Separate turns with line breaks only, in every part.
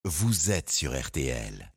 vous êtes sur RTL.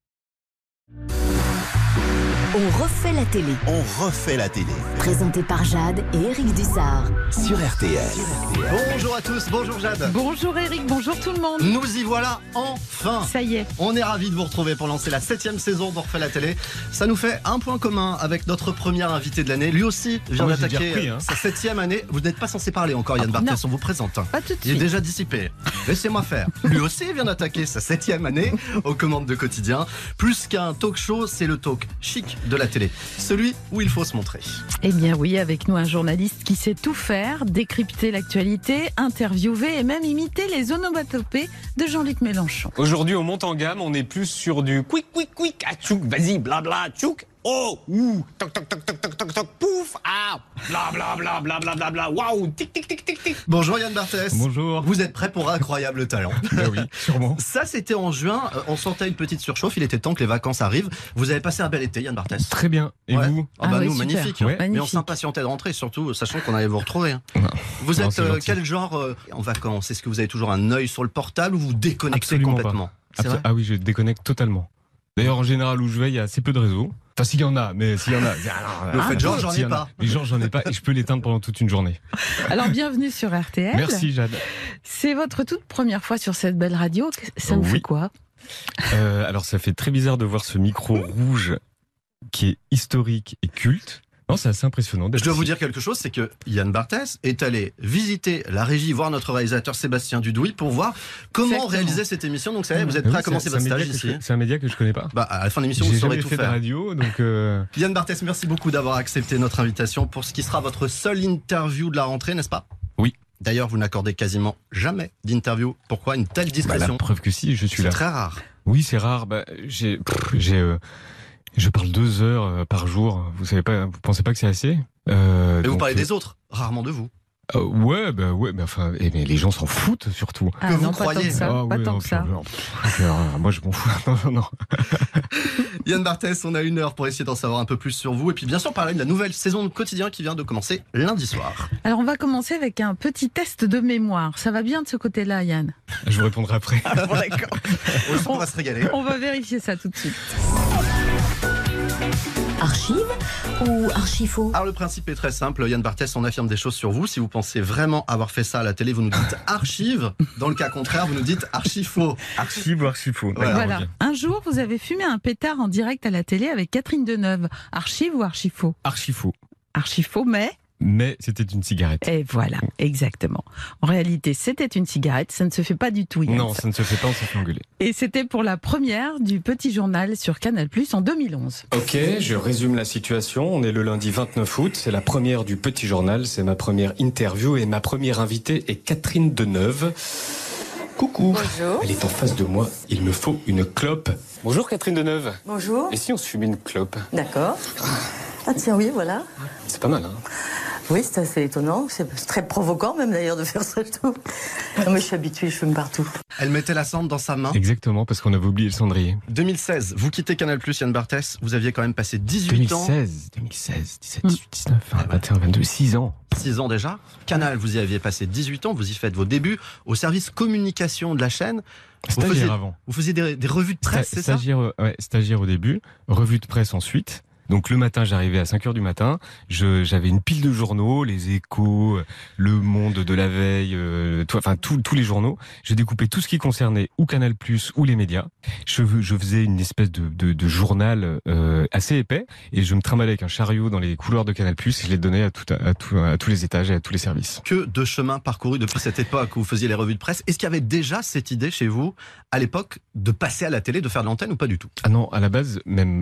On refait la télé.
On refait la télé.
Présenté par Jade et Eric Dussard.
Sur RTL.
Bonjour à tous, bonjour Jade.
Bonjour Eric, bonjour tout le monde.
Nous y voilà enfin.
Ça y est.
On est ravis de vous retrouver pour lancer la 7e saison d'On refait la télé. Ça nous fait un point commun avec notre premier invité de l'année. Lui aussi vient d'attaquer sa 7e année. Vous n'êtes pas censé parler encore, Yann Barthès, on vous présente.
Pas tout de
Il est
suite.
déjà dissipé. Laissez-moi faire. Lui aussi vient d'attaquer sa 7e année aux commandes de Quotidien. Plus qu'un talk show, c'est le talk chic de la télé. Celui où il faut se montrer.
Eh bien oui, avec nous un journaliste qui sait tout faire, décrypter l'actualité, interviewer et même imiter les onomatopées de Jean-Luc Mélenchon.
Aujourd'hui, on monte en gamme, on est plus sur du quick, atchouk, vas-y, blabla, tchouk, oh, ouh, toc, toc, toc, toc, toc, toc, toc, pouf, ah, blabla, waouh, tic, tic, tic, tic, tic.
Bonjour Yann Barthès.
Bonjour.
Vous êtes prêt pour Incroyable Talent?
Oui, sûrement.
Ça, c'était en juin. On sentait une petite surchauffe. Il était temps que les vacances arrivent. Vous avez passé un bel été, Yann Barthès.
Très bien. Et
Ouais.
vous?
Ah bah
oui,
nous,
super.
magnifique.
Ouais.
Mais on
Magnifique.
s'impatientait de rentrer, surtout sachant qu'on allait vous retrouver.
Non.
Vous
Non,
êtes
c'est gentil.
quel genre en vacances? Est-ce que vous avez toujours un œil sur le portable ou vous déconnectez
Absolument
complètement? C'est vrai.
Ah oui, je déconnecte totalement. D'ailleurs, en général, où je vais, il y a assez peu de réseau. Enfin, s'il y en a, mais s'il y en a...
Le fait genre, j'en ai pas.
Mais genre, j'en ai pas et je peux l'éteindre pendant toute une journée.
Alors bienvenue sur RTL.
Merci, Jade.
C'est votre toute première fois sur cette belle radio. Ça vous
Oui.
fait quoi?
Alors, ça fait très bizarre de voir ce micro rouge qui est historique et culte. Non, c'est assez impressionnant.
Je dois vous dire quelque chose, c'est que Yann Barthès est allé visiter la régie, voir notre réalisateur Sébastien Dudouis pour voir comment
Exactement.
réaliser cette émission. Donc ça y est, vous êtes
Oui,
prêt à commencer votre stage ici?
C'est un média que je connais pas.
Bah, à la fin de l'émission, vous
J'ai
saurez
jamais
tout
fait de
faire.
radio, donc...
Yann Barthès, merci beaucoup d'avoir accepté notre invitation pour ce qui sera votre seule interview de la rentrée, n'est-ce pas?
Oui.
D'ailleurs, vous n'accordez quasiment jamais d'interview. Pourquoi une telle
Bah,
discrétion?
la preuve que si, je suis
C'est
là.
très rare.
Oui, c'est rare. Bah, je parle 2 heures par jour. Vous pensez pas que c'est assez?
Mais vous
Donc,
parlez des autres, rarement de vous.
ouais, mais enfin, mais les gens s'en foutent surtout.
Ah
Que vous
non, pas tant
croyez.
que ça.
Ah
Pas
oui,
tant
non,
que ça.
Moi, je m'en fous. Non.
Yann Barthès, on a 1 heure pour essayer d'en savoir un peu plus sur vous. Et puis bien sûr, parler de la nouvelle saison de Quotidien qui vient de commencer lundi soir.
Alors on va commencer avec un petit test de mémoire. Ça va bien de ce côté-là, Yann?
Je vous répondrai après.
Bon, d'accord. On va se régaler.
On va vérifier ça tout de suite.
Archive ou archifaux?
Alors le principe est très simple, Yann Barthès, on affirme des choses sur vous. Si vous pensez vraiment avoir fait ça à la télé, vous nous dites archive. Dans le cas contraire, vous nous dites archi-faux.
Archive ou archi-faux.
Voilà. Un jour, vous avez fumé un pétard en direct à la télé avec Catherine Deneuve. Archive ou archifaux?
Archi-faux.
Archifaux,
Mais c'était une cigarette.
Et voilà, exactement. En réalité, c'était une cigarette, ça ne se fait pas du tout, Yann.
Non, ça ne se fait pas, on s'est fait engueuler.
Et c'était pour la première du Petit Journal sur Canal+ en 2011.
Ok, je résume la situation. On est le lundi 29 août, c'est la première du Petit Journal, c'est ma première interview et ma première invitée est Catherine Deneuve. Coucou.
Bonjour.
Elle est en face de moi, il me faut une clope. Bonjour Catherine Deneuve.
Bonjour.
Et si on se fumait une clope?
D'accord. Ah tiens, oui, voilà.
C'est pas mal, hein?
Oui, c'est assez étonnant. C'est très provoquant même d'ailleurs de faire ça, je trouve. Non, mais je suis habituée, je fume partout.
Elle mettait la cendre dans sa main.
Exactement, parce qu'on avait oublié le cendrier.
2016, vous quittez Canal+, Yann Barthès. Vous aviez quand même passé 18 ans.
2016, 17, 18, 19, 20, 21, 22, 6 ans.
6 ans déjà. Canal, vous y aviez passé 18 ans. Vous y faites vos débuts au service communication de la chaîne.
Stagiaire avant.
Vous faisiez des revues de presse, c'est ça?
Stagiaire au début, revue de presse ensuite. Donc le matin, j'arrivais à 5h du matin, j'avais une pile de journaux, les Échos, Le Monde de la veille, tous les journaux. Je découpais tout ce qui concernait ou Canal+, ou les médias. Je faisais une espèce de journal assez épais et je me trimballais avec un chariot dans les couloirs de Canal+, et je les donnais à tous les étages et à tous les services.
Que de chemin parcouru depuis cette époque où vous faisiez les revues de presse. Est-ce qu'il y avait déjà cette idée chez vous, à l'époque, de passer à la télé, de faire de l'antenne ou pas du tout?
Ah non, à la base,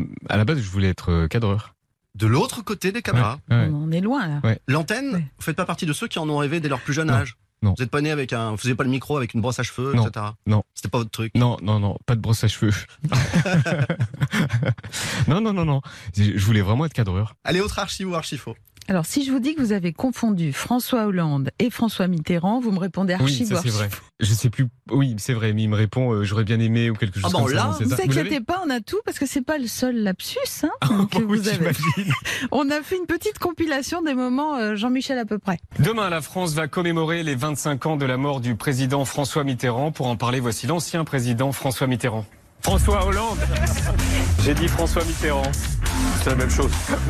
je voulais être cadreur.
De l'autre côté des caméras.
Ouais.
On en est loin, là.
Ouais.
L'antenne,
Ouais.
vous faites pas partie de ceux qui en ont rêvé dès leur plus jeune
Non.
âge?
Non.
Vous n'êtes pas né avec vous faisiez pas le micro avec une brosse à cheveux,
Non.
etc.
Non.
C'était pas votre truc.
Non, pas de brosse à cheveux. non. Je voulais vraiment être cadreur.
Allez, autre archi ou archi-faux?
Alors, si je vous dis que vous avez confondu François Hollande et François Mitterrand, vous me répondez archi.
Oui, ça c'est vrai. Je sais plus. Oui, c'est vrai, mais il me répond j'aurais bien aimé ou quelque chose comme ça.
Ne vous inquiétez pas, on a tout parce que c'est pas le seul lapsus que vous avez. On a fait une petite compilation des moments Jean-Michel à peu près.
Demain, la France va commémorer les 25 ans de la mort du président François Mitterrand. Pour en parler, voici l'ancien président François Mitterrand. François Hollande. J'ai dit François Mitterrand. C'est la même chose.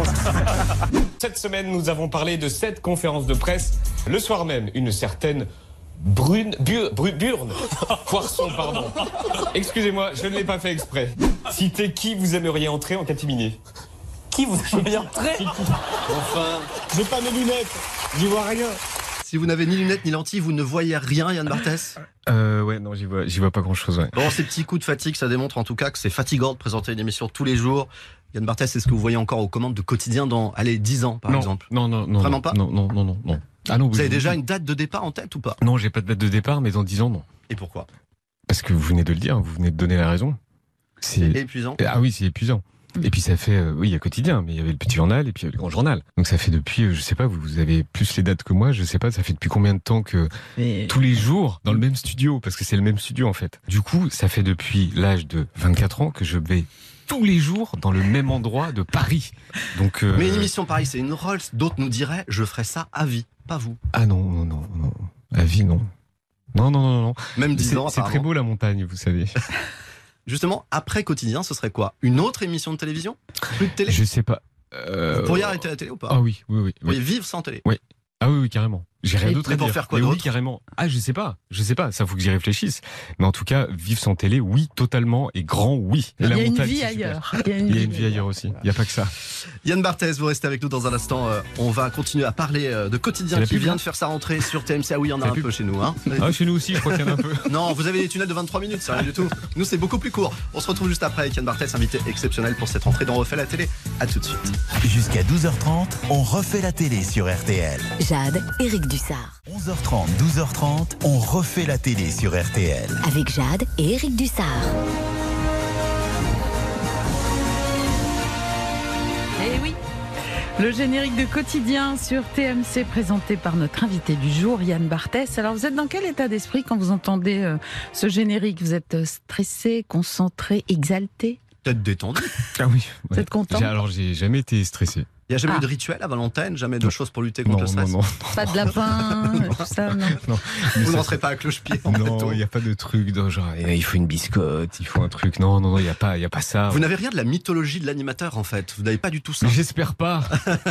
Cette semaine, nous avons parlé de 7 conférences de presse. Le soir même, une certaine Burne. Poisson, pardon. Excusez-moi, je ne l'ai pas fait exprès. Citez qui vous aimeriez entrer en catimini. Qui vous aimeriez entrer? Enfin, j'ai pas mes lunettes, j'y vois rien.
Si vous n'avez ni lunettes ni lentilles, vous ne voyez rien, Yann Barthès?
Ouais, non, j'y vois pas grand-chose. Ouais.
Bon, ces petits coups de fatigue, ça démontre en tout cas que c'est fatigant de présenter une émission tous les jours. Yann Barthès, est-ce que vous voyez encore aux commandes de Quotidien dans, 10 ans, par exemple?
Non.
Vraiment pas?
Non. Ah non,
vous avez déjà une date de départ en tête ou pas?
Non, j'ai pas de date de départ, mais dans 10 ans, non.
Et pourquoi?
Parce que vous venez de le dire, vous venez de donner la raison.
C'est épuisant.
Ah oui, c'est épuisant. Et puis ça fait, oui, il y a Quotidien, mais il y avait le petit journal et puis il y a le grand journal. Donc ça fait depuis, je sais pas, vous avez plus les dates que moi, je sais pas, ça fait depuis combien de temps que tous les jours dans le même studio, parce que c'est le même studio en fait. Du coup, ça fait depuis l'âge de 24 ans que je vais tous les jours dans le même endroit de Paris. Donc,
mais une émission pareille, c'est une Rolls. D'autres nous diraient, je ferai ça à vie, pas vous.
Ah non. À vie, non. Non.
Même 10 ans,
c'est très beau la montagne, vous savez.
Justement, après Quotidien, ce serait quoi? Une autre émission de télévision? Plus de télé?
Je sais pas.
Vous pourriez arrêter la télé ou pas?
Ah oui.
Vous pourriez vivre sans télé?
Oui. Ah oui, carrément. J'ai rien d'autre à dire.
Pour faire quoi
d'autre?
Oui,
carrément. Ah, je sais pas. Ça faut que j'y réfléchisse. Mais en tout cas, vivre sans télé, oui, totalement, et grand, oui. Et
il y a une vie ailleurs.
Il y a une vie ailleurs aussi. Il n'y a pas que ça.
Yann Barthès, vous restez avec nous dans un instant. On va continuer à parler de Quotidien qui vient de faire sa rentrée sur TMC. Ah oui, il y en a un peu chez nous. Hein.
Ah, chez nous aussi, je crois qu'il y en a un peu.
Non, vous avez des tunnels de 23 minutes, c'est rien du tout. Nous, c'est beaucoup plus court. On se retrouve juste après avec Yann Barthès, invité exceptionnel pour cette rentrée dans On refait la télé. À tout de suite.
Jusqu'à 12h30, on refait la télé sur RTL.
Jade, Éric Dussard.
11h30, 12h30, on refait la télé sur RTL.
Avec Jade et Éric Dussard.
Eh oui, le générique de Quotidien sur TMC présenté par notre invité du jour, Yann Barthès. Alors vous êtes dans quel état d'esprit quand vous entendez ce générique? Vous êtes stressé, concentré, exalté?
Peut-être détendu.
Ah oui.
Vous êtes content?
Alors j'ai jamais été stressé.
Il n'y a jamais eu de rituel à Valentine, jamais de choses pour lutter contre le stress.
Non.
Pas de lapin, tout ça, non.
Vous n'entrez pas à cloche-pied en
Non, il n'y a pas de truc genre il faut une biscotte, il faut un truc. Non, il n'y a pas ça.
Vous n'avez rien de la mythologie de l'animateur en fait. Vous n'avez pas du tout ça.
Mais j'espère pas.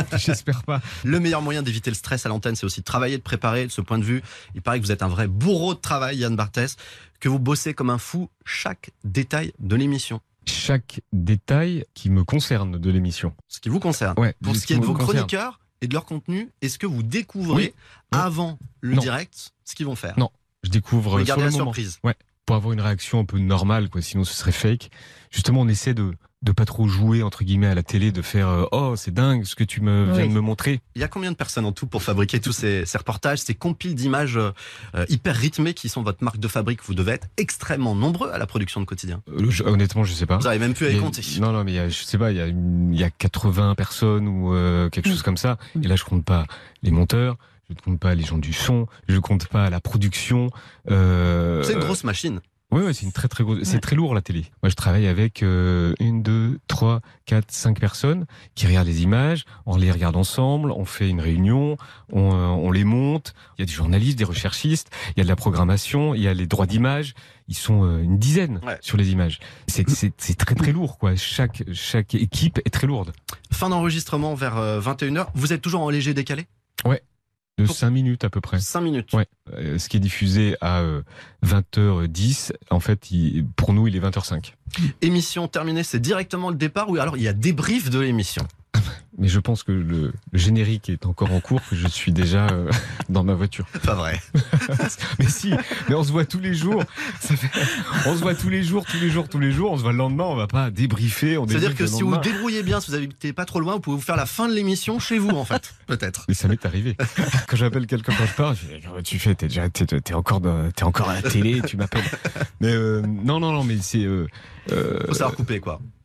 Le meilleur moyen d'éviter le stress à l'antenne, c'est aussi de travailler, de préparer. De ce point de vue, il paraît que vous êtes un vrai bourreau de travail, Yann Barthès, que vous bossez comme un fou chaque détail de l'émission.
Chaque détail qui me concerne de l'émission.
Ce qui vous concerne.
Ouais,
pour ce qui est de vos chroniqueurs et de leur contenu, est-ce que vous découvrez avant le direct ce qu'ils vont faire?
Non, je découvre
vous
sur
gardez
le
la
moment.
Surprise.
Ouais, pour avoir une réaction un peu normale, quoi. Sinon ce serait fake. Justement, on essaie de pas trop jouer entre guillemets à la télé, de faire oh c'est dingue ce que tu viens de me montrer.
Il y a combien de personnes en tout pour fabriquer tous ces reportages, ces compiles d'images hyper rythmées qui sont votre marque de fabrique? Vous devez être extrêmement nombreux à la production de Quotidien.
Honnêtement, je sais pas.
Vous n'arrivez même plus à les compter.
Non, mais je sais pas, il y a 80 personnes ou quelque chose comme ça. Et là, je compte pas les monteurs. Je ne compte pas les gens du son, je ne compte pas la production.
C'est une grosse machine.
Oui, c'est une très très grosse. C'est très lourd la télé. Moi, je travaille avec 1, 2, 3, 4, 5 personnes qui regardent les images, on les regarde ensemble, on fait une réunion, on les monte. Il y a des journalistes, des recherchistes, il y a de la programmation, il y a les droits d'image. Ils sont une dizaine sur les images. C'est très très lourd, quoi. Chaque équipe est très lourde.
Fin d'enregistrement vers 21h. Vous êtes toujours en léger décalé?
Ouais. De 5 minutes à peu près.
5 minutes.
Ouais. Ce qui est diffusé à 20h10, en fait, pour nous, il est 20h05.
Émission terminée, c'est directement le départ ou alors il y a débrief de l'émission?
Mais je pense que le générique est encore en cours, que je suis déjà dans ma voiture.
Pas vrai.
Mais si, mais on se voit tous les jours. On se voit tous les jours. On se voit le lendemain, on va pas débriefer.
C'est-à-dire que si vous vous débrouillez bien, si vous n'habitez pas trop loin, vous pouvez vous faire la fin de l'émission chez vous, en fait, peut-être.
Mais ça m'est arrivé. Quand j'appelle quelqu'un quand je pars, je dis comment tu fais? T'es encore à la télé, tu m'appelles. Mais non, mais c'est.
Faut savoir couper, quoi.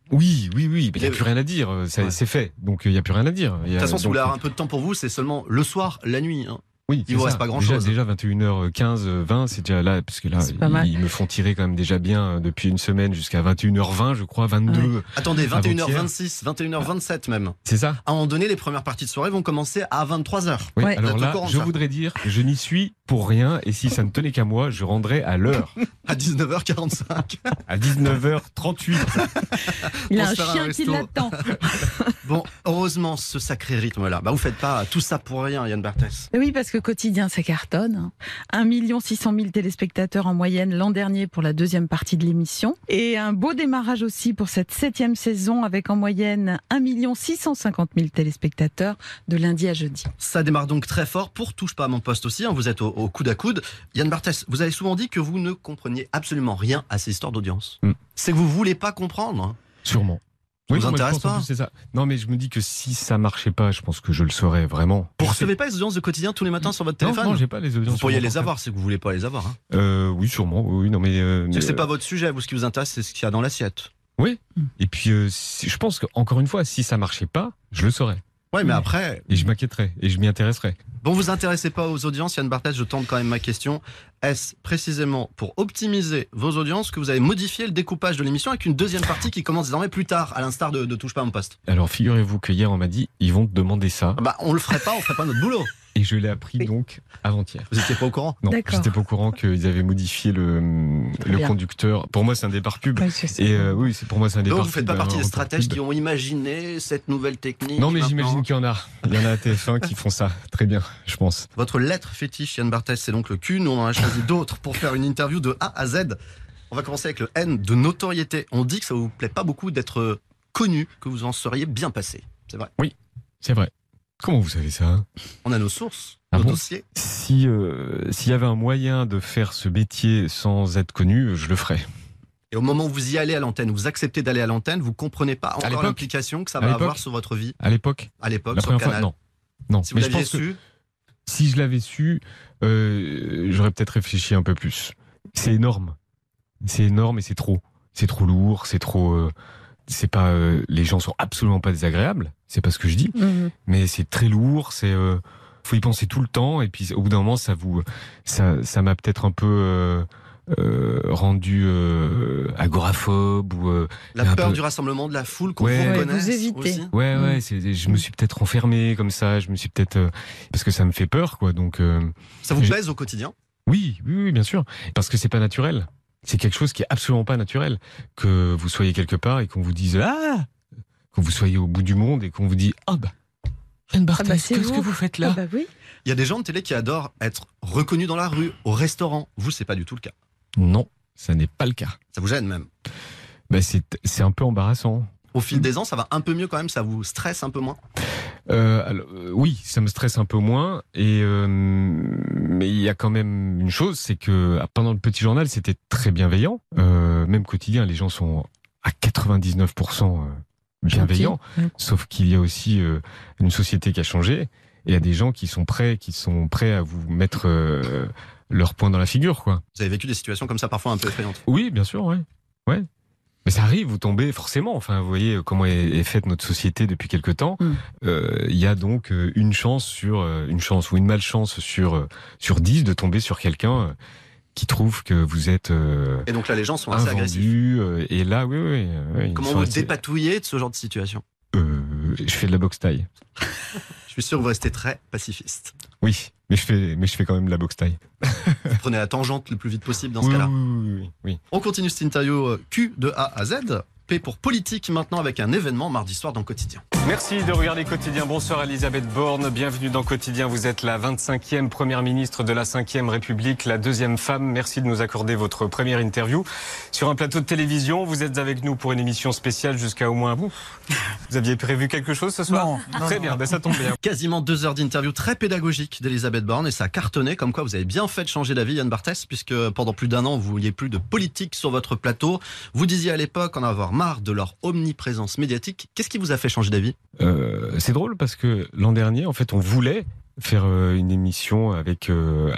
Oui, mais il n'y a plus rien à dire. C'est fait. Donc il n'y a plus rien à dire.
De toute façon, si vous voulez avoir un peu de temps pour vous, c'est seulement le soir, la nuit. Hein.
Oui,
il vous reste pas grand-chose.
Déjà 21h15, 20, c'est déjà là, parce que là, ils me font tirer quand même déjà bien depuis une semaine jusqu'à 21h20, je crois, 22. Ouais.
Attendez, 21h26, 21h27 même.
C'est ça.
À un moment donné, les premières parties de soirée vont commencer à 23h.
Oui, alors là, je voudrais dire que je n'y suis pour rien, et si ça ne tenait qu'à moi, je rendrais à l'heure.
À 19h45.
À 19h38.
Il a un chien qui l'attend.
Bon, heureusement, ce sacré rythme-là. Vous faites pas tout ça pour rien, Yann Barthès.
Oui, parce que Quotidien, ça cartonne. 1 600 000 téléspectateurs en moyenne l'an dernier pour la deuxième partie de l'émission. Et un beau démarrage aussi pour cette 7e saison avec en moyenne 1 650 000 téléspectateurs de lundi à jeudi.
Ça démarre donc très fort pour Touche pas à mon poste aussi. Vous êtes au coude à coude. Yann Barthès, vous avez souvent dit que vous ne compreniez absolument rien à ces histoires d'audience. C'est que vous voulez pas comprendre.
Sûrement.
Ça vous intéresse pas?
C'est ça. Non, mais je me dis que si ça marchait pas, je pense que je le saurais vraiment.
Vous recevez pas les audiences de Quotidien tous les matins sur votre téléphone?
Non, j'ai pas les audiences.
Vous pourriez les avoir si vous voulez pas les avoir.
Oui, sûrement. Oui, non, mais
c'est pas votre sujet. Vous, ce qui vous intéresse, c'est ce qu'il y a dans l'assiette.
Oui. Et puis, je pense qu'encore une fois, si ça marchait pas, je le saurais.
Ouais, mais après.
Et je m'inquiéterais et je m'y intéresserais.
Bon, vous intéressez pas aux audiences, Yann Barthès, je tente quand même ma question. Est-ce précisément pour optimiser vos audiences que vous avez modifié le découpage de l'émission avec une deuxième partie qui commence désormais plus tard, à l'instar de Touche pas à mon poste?
Alors, figurez-vous que hier, on m'a dit, ils vont te demander ça.
On le ferait pas, on ferait pas notre boulot.
Et je l'ai appris donc avant-hier.
Vous n'étiez pas au courant?
Non, j'étais pas au courant qu'ils avaient modifié le conducteur. Pour moi, c'est un départ pub. Oui, pour moi, c'est un départ pub.
Vous faites pas partie des stratèges qui ont imaginé cette nouvelle technique?
Non, mais j'imagine qu'il y en a. Il y en a à TF1 qui font ça très bien, je pense.
Votre lettre fétiche, Yann Barthès, c'est donc le Q. Nous, on en a choisi d'autres pour faire une interview de A à Z. On va commencer avec le N de notoriété. On dit que ça vous plaît pas beaucoup d'être connu, que vous en seriez bien passé. C'est vrai?
Oui, c'est vrai. Comment vous savez ça?
On a nos sources, nos dossiers.
S'il y avait un moyen de faire ce métier sans être connu, je le ferais.
Et au moment où vous y allez à l'antenne, vous acceptez d'aller à l'antenne, vous comprenez pas encore l'implication que ça va avoir sur votre vie?
À l'époque?
À l'époque,
la
sur le
première
canal?
Fois, non.
Si vous l'aviez su?
Si je l'avais su, j'aurais peut-être réfléchi un peu plus. C'est énorme. C'est énorme et c'est trop. C'est trop lourd, c'est trop... c'est pas les gens sont absolument pas désagréables, c'est pas ce que je dis, mais c'est très lourd, faut y penser tout le temps, et puis au bout d'un moment ça m'a peut-être un peu rendu agoraphobe ou
la peur du rassemblement, de la foule qu'on vous reconnaisse.
Vous évitez.
Aussi.
Je me suis peut-être enfermé comme ça, je me suis peut-être parce que ça me fait peur quoi, donc
ça vous pèse au quotidien?
Oui, bien sûr, parce que c'est pas naturel. C'est quelque chose qui est absolument pas naturel. Que vous soyez quelque part et qu'on vous dise que vous soyez au bout du monde et qu'on vous dit Yann Barthès, qu'est-ce que vous faites là?
Oui.
Il y a des gens de télé qui adorent être reconnus dans la rue, au restaurant. Vous, c'est pas du tout le cas.
Non, ça n'est pas le cas.
Ça vous gêne même?
C'est un peu embarrassant.
Au fil des ans, ça va un peu mieux quand même, ça vous stresse un peu moins?
Oui, ça me stresse un peu moins. Mais il y a quand même une chose, c'est que pendant le petit journal, c'était très bienveillant. Même Quotidien, les gens sont à 99% bienveillants. Sauf qu'il y a aussi une société qui a changé. Et il y a des gens qui sont prêts à vous mettre leur poing dans la figure, quoi.
Vous avez vécu des situations comme ça parfois un peu effrayantes?
Oui, bien sûr, ouais. Mais ça arrive, vous tombez forcément. Enfin, vous voyez comment est faite notre société depuis quelque temps. Il y a donc une chance ou une malchance sur 10 de tomber sur quelqu'un qui trouve que vous êtes
et donc là, les gens sont assez agressifs.
Et là, oui.
Comment vous dépatouillez de ce genre de situation?
Je fais de la boxe taille.
Je suis sûr que vous restez très pacifiste.
Oui, mais je fais quand même de la boxe taille.
Vous prenez la tangente le plus vite possible dans ce cas-là.
Oui.
On continue cette interview Q de A à Z. P pour politique maintenant avec un événement mardi soir dans Quotidien.
Merci de regarder Quotidien. Bonsoir Elisabeth Borne, bienvenue dans Quotidien. Vous êtes la 25e première ministre de la 5e République, la deuxième femme. Merci de nous accorder votre première interview sur un plateau de télévision. Vous êtes avec nous pour une émission spéciale jusqu'à au moins vous. Vous aviez prévu quelque chose ce soir?
Non.
Très bien, ça tombe bien.
Quasiment 2 heures d'interview très pédagogique d'Elisabeth Borne et ça a cartonné, comme quoi vous avez bien fait de changer d'avis, Yann Barthès, puisque pendant plus d'1 an vous vouliez plus de politique sur votre plateau. Vous disiez à l'époque en avoir marre de leur omniprésence médiatique. Qu'est-ce qui vous a fait changer d'avis ?
C'est drôle parce que l'an dernier, en fait, on voulait faire une émission avec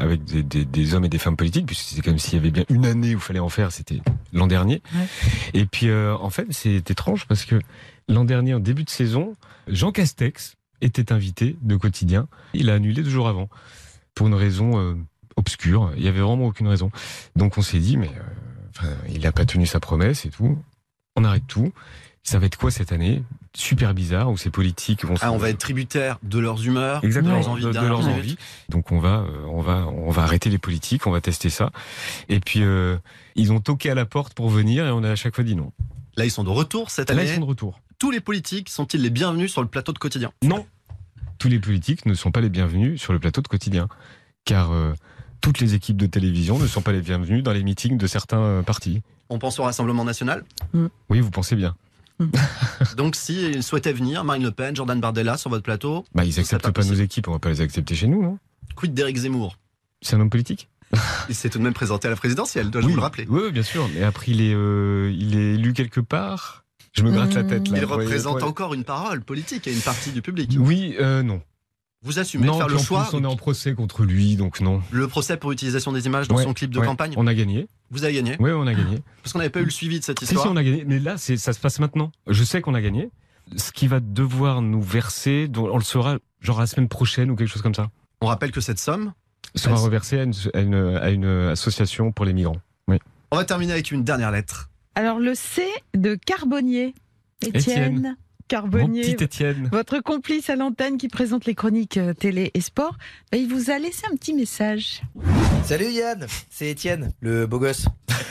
des hommes et des femmes politiques, puisque c'est comme s'il y avait bien une année où il fallait en faire, c'était l'an dernier. Ouais. Et puis, en fait, c'est étrange parce que l'an dernier, en début de saison, Jean Castex était invité de Quotidien. Il a annulé 2 jours avant, pour une raison obscure. Il n'y avait vraiment aucune raison. Donc on s'est dit, mais il n'a pas tenu sa promesse et tout. On arrête tout. Ça va être quoi cette année ? Super bizarre, où ces politiques vont...
on va être tributaire de leurs humeurs,
exactement,
de leurs envies.
De leurs envies. Donc on va arrêter les politiques, on va tester ça. Et puis ils ont toqué à la porte pour venir et on a à chaque fois dit non.
Là ils sont de retour cette année.
Là ils sont de retour.
Tous les politiques sont-ils les bienvenus sur le plateau de Quotidien ?
Non. Tous les politiques ne sont pas les bienvenus sur le plateau de Quotidien. Car toutes les équipes de télévision ne sont pas les bienvenues dans les meetings de certains partis.
On pense au Rassemblement National ?
Oui, vous pensez bien.
Donc s'ils souhaitaient venir, Marine Le Pen, Jordan Bardella sur votre plateau...
ils n'acceptent pas nos équipes, on ne va pas les accepter chez nous, non ?
Quid d'Éric Zemmour ?
C'est un homme politique ?
Il s'est tout de même présenté à la présidentielle, dois-je vous le rappeler ?
Oui, bien sûr, mais après il est élu quelque part. Je me gratte la tête là.
Il représente encore une parole politique et une partie du public.
Oui, non.
Vous assumez de faire le choix.
Plus, on est en procès contre lui, donc non.
Le procès pour utilisation des images dans son clip de campagne.
On a gagné.
Vous avez gagné ?
Oui, on a gagné.
Parce qu'on n'avait pas eu le suivi de cette histoire.
Si, on a gagné. Mais là, ça se passe maintenant. Je sais qu'on a gagné. Ce qui va devoir nous verser, on le saura genre la semaine prochaine ou quelque chose comme ça.
On rappelle que cette somme
sera reversée à une association pour les migrants. Oui.
On va terminer avec une dernière lettre.
Alors le C de Carbonnier. Étienne Carbonnier,
mon petit Étienne,
votre complice à l'antenne qui présente les chroniques télé et sport, il vous a laissé un petit message.
Salut Yann, c'est Étienne, le beau gosse.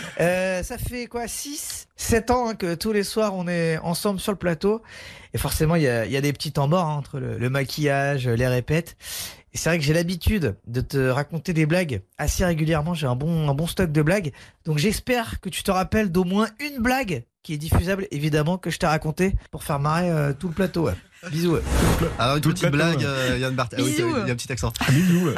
Ça fait quoi, 6-7 ans que tous les soirs on est ensemble sur le plateau. Et forcément il y a des petits temps morts entre le maquillage, les répètes. Et c'est vrai que j'ai l'habitude de te raconter des blagues assez régulièrement, j'ai un bon stock de blagues. Donc j'espère que tu te rappelles d'au moins une blague qui est diffusable, évidemment, que je t'ai raconté pour faire marrer tout le plateau. Ouais. Bisous. Ouais.
Alors une petite blague, Yann Barthès. Oui, il y a un petit accent.
Bisous.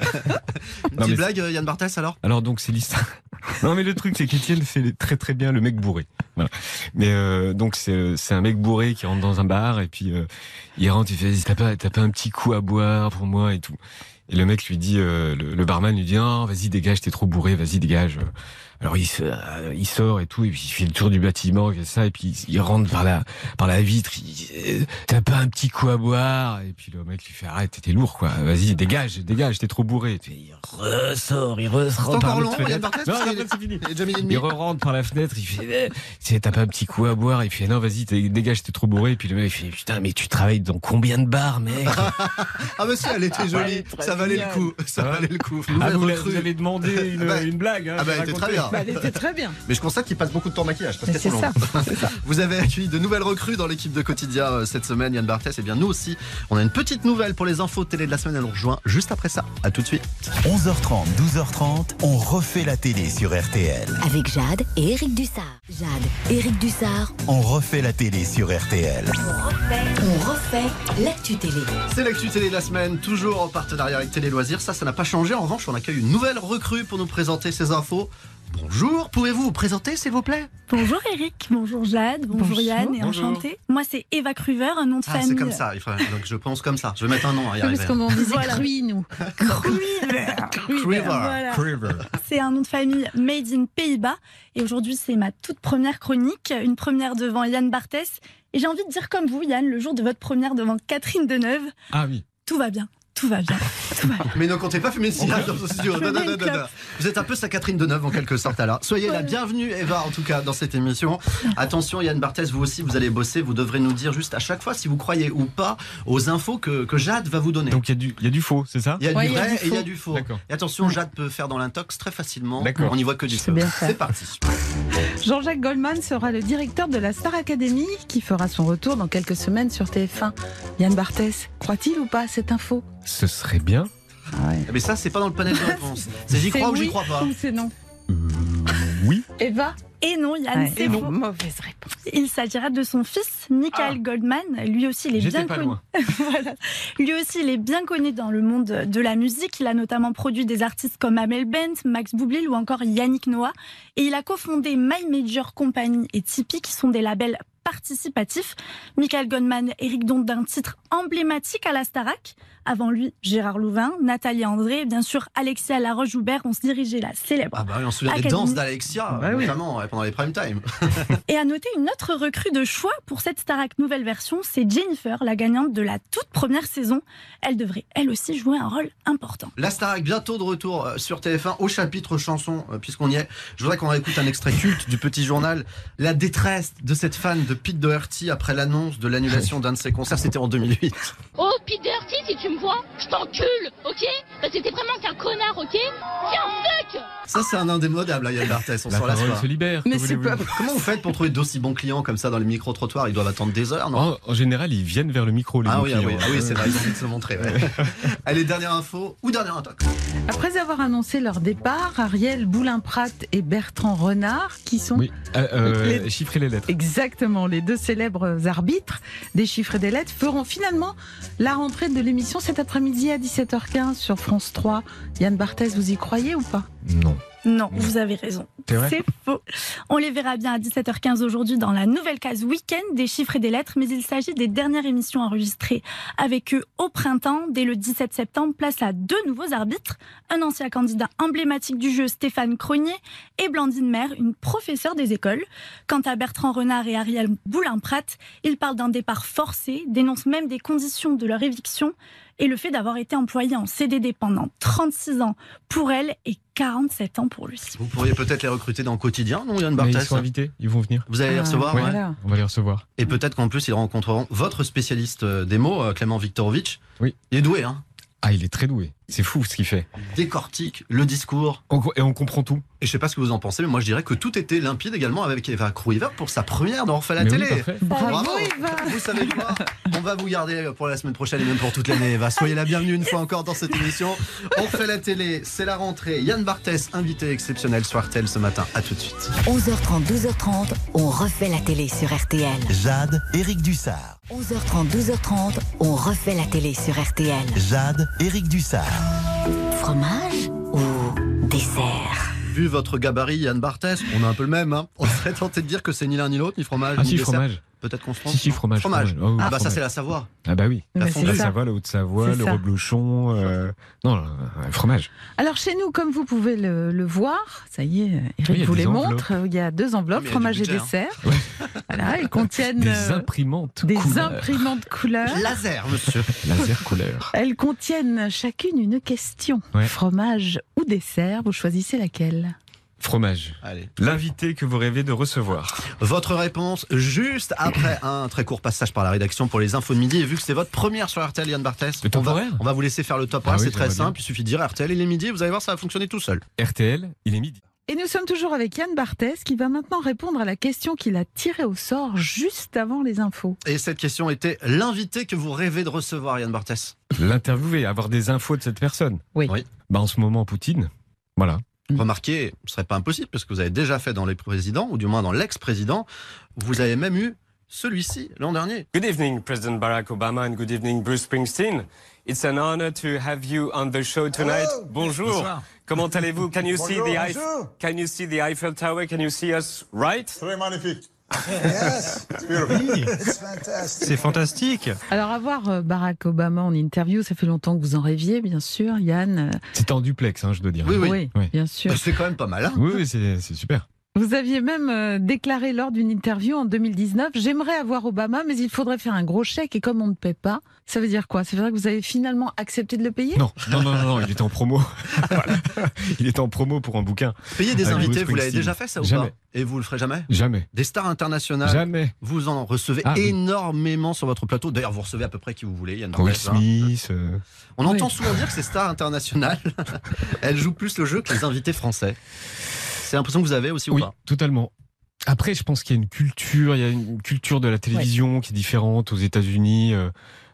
Une petite blague, Yann Barthès, alors ?
Alors donc c'est l'histoire. Non mais le truc c'est qu'Étienne fait très très bien le mec bourré. Voilà. Mais donc c'est un mec bourré qui rentre dans un bar et puis il rentre, il fait t'as pas un petit coup à boire pour moi et tout. Et le mec lui dit, le barman lui dit non vas-y dégage, t'es trop bourré, vas-y dégage. Alors il sort et tout, et puis il fait le tour du bâtiment, il fait ça, et puis il rentre par la vitre, il dit t'as pas un petit coup à boire? Et puis le mec lui fait arrête, t'es lourd quoi, vas-y dégage, t'es trop bourré. Il ressort par la fenêtre. Non, c'est fini. Il rentre par la fenêtre, il fait t'as pas un petit coup à boire? Il fait non vas-y dégage, t'es trop bourré. Et puis le mec il fait putain mais tu travailles dans combien de bars mec?
Ah monsieur, elle était jolie, ça valait le coup, valait le coup.
Vous avez demandé une blague.
Ah bah elle était très bien.
Elle était très bien.
Mais je constate qu'il passe beaucoup de temps en maquillage. Parce
c'est ça.
Vous avez accueilli de nouvelles recrues dans l'équipe de Quotidien cette semaine, Yann Barthès. Et bien nous aussi, on a une petite nouvelle pour les infos télé de la semaine. Elle nous rejoint juste après ça. À tout de suite.
11h30, 12h30, on refait la télé sur RTL.
Avec Jade et Eric Dussard. Jade, Eric Dussard.
On refait la télé sur RTL.
On refait l'actu télé.
C'est l'actu télé de la semaine, toujours en partenariat avec Télé Loisirs. Ça n'a pas changé. En revanche, on accueille une nouvelle recrue pour nous présenter ces infos. Bonjour, pouvez-vous vous présenter s'il vous plaît?
Bonjour Eric, bonjour Jade, bonjour Yann et enchantée. Moi c'est Eva Cruver, un nom de famille.
C'est comme ça, donc je prononce comme ça. Je vais mettre un nom à y arriver.
Parce qu'on disait Cruy, nous.
Cruver.
Voilà. C'est un nom de famille made in Pays-Bas. Et aujourd'hui c'est ma toute première chronique, une première devant Yann Barthès. Et j'ai envie de dire comme vous Yann, le jour de votre première devant Catherine Deneuve.
Ah oui.
Tout va bien. Tout va bien.
Mais ne comptez pas fumer le cigare dans ce studio. Vous êtes un peu sa Catherine Deneuve en quelque sorte alors. Soyez la bienvenue Eva en tout cas dans cette émission. Attention Yann Barthès, vous aussi vous allez bosser. Vous devrez nous dire juste à chaque fois si vous croyez ou pas aux infos que Jade va vous donner.
Donc il y a du faux, c'est ça?
Il y a du vrai et il y a du faux.
D'accord.
Et attention, Jade peut faire dans l'intox très facilement.
D'accord.
On n'y voit que du feu. C'est parti.
Jean-Jacques Goldman sera le directeur de la Star Academy qui fera son retour dans quelques semaines sur TF1. Yann Barthès, croit-il ou pas cette info?
Ce serait bien.
Ah ouais.
Mais ça, c'est pas dans le panel de réponse. C'est j'y crois ou j'y crois pas.
Ou c'est non.
Oui.
Eva,
Et non, Yann,
Ouais,
c'est
et
faux.
non, mauvaise réponse.
Il s'agira de son fils, Michael Goldman. Lui aussi, il est
J'étais
bien
pas
connu.
loin.
Voilà. Lui aussi, il est bien connu dans le monde de la musique. Il a notamment produit des artistes comme Amel Bent, Max Boublil ou encore Yannick Noah. Et il a cofondé My Major Company et Tipeee, qui sont des labels participatifs. Michael Goldman hérite donc d'un titre emblématique à la Starac. Avant lui, Gérard Louvain, Nathalie André et bien sûr Alexia Laroche-Joubert ont dirigé la célèbre.
Ah bah oui, on se souvient des
Académie.
danses d'Alexia,
Bah oui.
notamment pendant les prime time.
Et à noter une autre recrue de choix pour cette Starac nouvelle version, c'est Jennifer, la gagnante de la toute première saison. Elle devrait elle aussi jouer un rôle important.
La Starac bientôt de retour sur TF1 au chapitre chansons, puisqu'on y est. Je voudrais qu'on réécoute un extrait culte du Petit Journal. La détresse de cette fan de Pete Doherty après l'annonce de l'annulation d'un de ses concerts, c'était en 2008.
Oh, Pete Doherty, si tu me vois, je t'encule, ok? Parce que t'es vraiment qu'un connard, ok? T'es un fuck!
Ça, c'est un indémodable, là, Yann Barthès, on
La
s'en lasse
parole
pas.
se libère.
Mais
que
c'est
voulez-vous.
pas...
Comment vous faites pour trouver d'aussi bons clients comme ça dans les micro-trottoirs? Ils doivent attendre des heures, non?
En général, ils viennent vers le micro, les
Ah
bons
oui,
clients.
c'est vrai, ils ont envie de se montrer. Ouais. Allez, dernière info ou dernière intox.
Après avoir annoncé leur départ, Ariel Boulin-Prat et Bertrand Renard, qui sont
Oui,
Les-
chiffrer les lettres.
exactement les deux célèbres arbitres des chiffres et des lettres, feront finalement la rentrée de l'émission cet après-midi à 17h15 sur France 3. Yann Barthès, vous y croyez ou pas?
Non.
Non, vous avez raison.
C'est vrai
C'est faux. On les verra bien à 17h15 aujourd'hui dans la nouvelle case week-end des chiffres et des lettres, mais il s'agit des dernières émissions enregistrées avec eux au printemps. Dès le 17 septembre, place à deux nouveaux arbitres, un ancien candidat emblématique du jeu, Stéphane Cronier, et Blandine Maire, une professeure des écoles. Quant à Bertrand Renard et Ariel Boulin-Prat, ils parlent d'un départ forcé, dénoncent même des conditions de leur éviction et le fait d'avoir été employé en CDD pendant 36 ans pour elle et 47 ans pour lui.
Vous pourriez peut-être les recruter dans le quotidien, non, Yann
Mais ils
Barthès?
sont invités, ils vont venir.
Vous allez les recevoir,
oui.
ouais.
Voilà.
On va les recevoir.
Et peut-être qu'en plus, ils rencontreront votre spécialiste des mots, Clément Viktorovitch.
Oui.
Il est doué, hein.
Ah, il est très doué. C'est fou ce qu'il fait.
Il décortique le discours.
Et on comprend tout.
Et je sais pas ce que vous en pensez, mais moi je dirais que tout était limpide également avec Eva Crouiver pour sa première dans On refait la
Mais oui,
télé.
parfait.
Bravo,
Bravo.
Eva.
Vous savez quoi? On va vous garder pour la semaine prochaine et même pour toute l'année, Eva. Soyez la bienvenue une fois encore dans cette émission. On refait la télé, c'est la rentrée. Yann Barthès, invité exceptionnel sur RTL ce matin. À tout de suite.
11h30, 12h30, on refait la télé sur RTL.
Jade, Éric Dussard.
11h30, 12h30, on refait la télé sur RTL.
Jade, Éric Dussard.
Fromage ou dessert?
Vu votre gabarit, Yann Barthès, on a un peu le même. Hein. On serait tenté de dire que c'est ni l'un ni l'autre, ni fromage,
Ah
ni
si,
dessert.
fromage.
Peut-être qu'on se trompe.
Si, fromage.
Fromage.
Oh, oui,
Ah bah ça
fromage.
c'est la Savoie.
Ah bah oui.
Mais
La
c'est
fondue.
La
ça.
Savoie, la Haute-Savoie,
C'est
le
ça.
reblochon. Non, fromage.
Alors chez nous, comme vous pouvez le voir, ça y est,
Oui, il y
Eric
a
vous
des
les
enveloppes.
montre. Il y a deux enveloppes,
Ah, mais il y a
fromage
du
et
budget,
dessert.
Ouais.
Voilà, elles contiennent
Des imprimantes
des
couleurs.
imprimantes couleurs.
Laser, monsieur.
Laser couleur.
Elles contiennent chacune une question.
Ouais.
Fromage ou dessert, vous choisissez laquelle?
Fromage.
Allez.
L'invité que vous rêvez de recevoir.
Votre réponse juste après un très court passage par la rédaction pour les infos de midi. Et vu que c'est votre première sur RTL, Yann Barthès,
Le top
on
horaire
va vous laisser faire le top
Ah
horaire.
oui,
C'est très
j'aimerais bien.
simple. Il suffit de dire RTL, il est midi. Vous allez voir, ça va fonctionner tout seul.
RTL, il est midi.
Et nous sommes toujours avec Yann Barthès qui va maintenant répondre à la question qu'il a tirée au sort juste avant les infos.
Et cette question était l'invité que vous rêvez de recevoir, Yann Barthès.
L'interviewer, avoir des infos de cette personne.
Oui.
Oui.
Bah en ce moment, Poutine. Voilà.
Remarquez, ce serait pas impossible parce que vous avez déjà fait dans les présidents, ou du moins dans l'ex-président. Vous avez même eu celui-ci l'an dernier.
Good evening, President Barack Obama, and good evening, Bruce Springsteen. It's an honor to have you on the show tonight. Bonjour.
Bonsoir.
Comment allez-vous? Can you see the Can you see the Eiffel Tower? Can you see us right?
Très magnifique. Yes, it's beautiful. It's fantastic.
C'est fantastique.
Alors avoir Barack Obama en interview, ça fait longtemps que vous en rêviez, bien sûr, Yann.
C'était en duplex, hein, je dois dire.
Oui, oui.
Oui.
Bien sûr.
Bah, c'est quand même pas mal. Hein.
Oui, oui, c'est super.
Vous aviez même déclaré lors d'une interview en 2019 « J'aimerais avoir Obama, mais il faudrait faire un gros chèque et comme on ne paie pas, ça veut dire quoi? C'est vrai que vous avez finalement accepté de le payer ?»
Non, il était en promo. Voilà. Il était en promo pour un bouquin.
Payer des
Avec
invités,
Bruce
vous l'avez
Springsteen.
déjà fait ça ou
Jamais.
pas? Et vous le ferez jamais?
Jamais.
Des stars internationales,
Jamais.
vous en recevez
Ah, oui.
énormément sur votre plateau. D'ailleurs, vous recevez à peu près qui vous voulez, Yann
Will
Barthès, hein.
Smith.
On
Oui.
entend souvent dire que ces stars internationales, elles jouent plus le jeu que les invités français. C'est l'impression que vous avez aussi
Oui,
ou pas?
totalement. Après, je pense qu'il y a une culture de la télévision qui est différente aux États-Unis.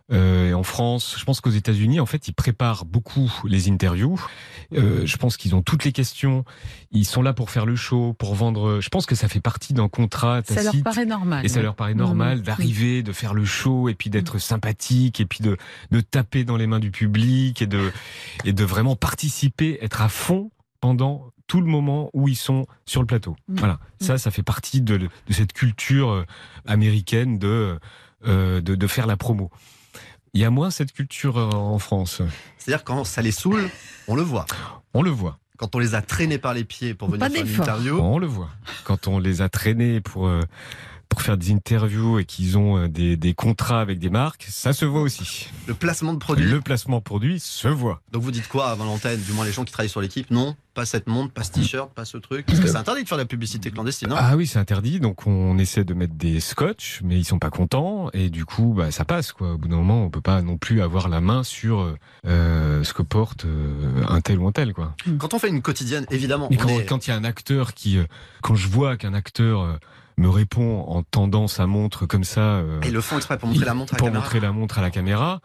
Et en France, je pense qu'aux États-Unis, en fait, ils préparent beaucoup les interviews. Je pense qu'ils ont toutes les questions. Ils sont là pour faire le show, pour vendre. Je pense que ça fait partie d'un contrat tacite.
Ça leur paraît normal.
Et ça leur paraît normal d'arriver, de faire le show, et puis d'être sympathique, et puis de taper dans les mains du public, et de vraiment participer, être à fond pendant tout le moment où ils sont sur le plateau. Voilà. Ça fait partie de cette culture américaine de faire la promo. Il y a moins cette culture en France.
C'est-à-dire quand ça les saoule, on le voit.
On le voit.
Quand on les a traînés par les pieds pour venir faire une interview.
On le voit. Quand on les a traînés pour faire des interviews et qu'ils ont des contrats avec des marques, ça se voit aussi.
Le placement de produit.
Le placement de produit se voit.
Donc vous dites quoi avant l'antenne? Du moins les gens qui travaillent sur l'équipe? Non, pas cette montre, pas ce t-shirt, pas ce truc. Parce que c'est interdit de faire de la publicité clandestine. Hein.
Ah oui, c'est interdit. Donc on essaie de mettre des scotch, mais ils sont pas contents. Et du coup, ça passe, quoi. Au bout d'un moment, on peut pas non plus avoir la main sur ce que porte un tel ou un tel, quoi.
Quand on fait une quotidienne, évidemment.
Et quand il y a un acteur quand je vois qu'un acteur me répond en tendant sa montre comme ça.
Ils le font exprès pour montrer la montre à la caméra.
Pour montrer la montre à la caméra.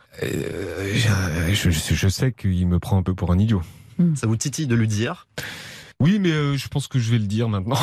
Je sais qu'il me prend un peu pour un idiot.
Ça vous titille de lui dire?
Oui, mais je pense que je vais le dire maintenant.